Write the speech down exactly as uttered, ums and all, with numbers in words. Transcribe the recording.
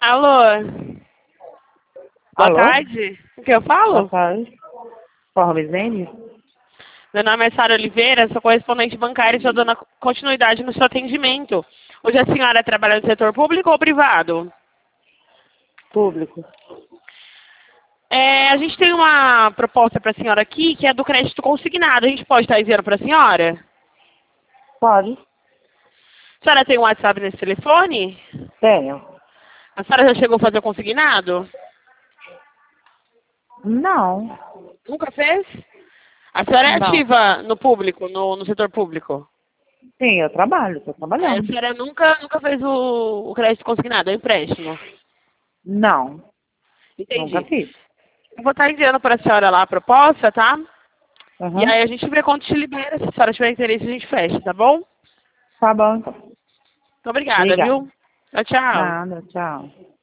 Alô? Boa Alô? tarde. O que eu falo? Boa tarde. Porra, Bizene? Meu nome é Sara Oliveira, sou correspondente bancária e estou dando continuidade no seu atendimento. Hoje a senhora trabalha no setor público ou privado? Público. É, a gente tem uma proposta para a senhora aqui, que é do crédito consignado. A gente pode estar enviando para a senhora? Pode? A senhora tem um WhatsApp nesse telefone? Tenho. A senhora já chegou a fazer o consignado? Não. Nunca fez? A senhora é Não. ativa no público, no, no setor público? Sim, eu trabalho, estou É, a trabalhando. senhora nunca, nunca fez o, o crédito consignado, é o empréstimo? Não. Nunca Entendi. fiz. Eu vou estar enviando para a senhora lá a proposta, tá? E Uhum. aí a gente vê quanto te libera. Se a senhora tiver interesse, a gente fecha, tá bom? Muito Tá bom, então. obrigada, Obrigada. viu? Tchau, tchau. Nada, tchau.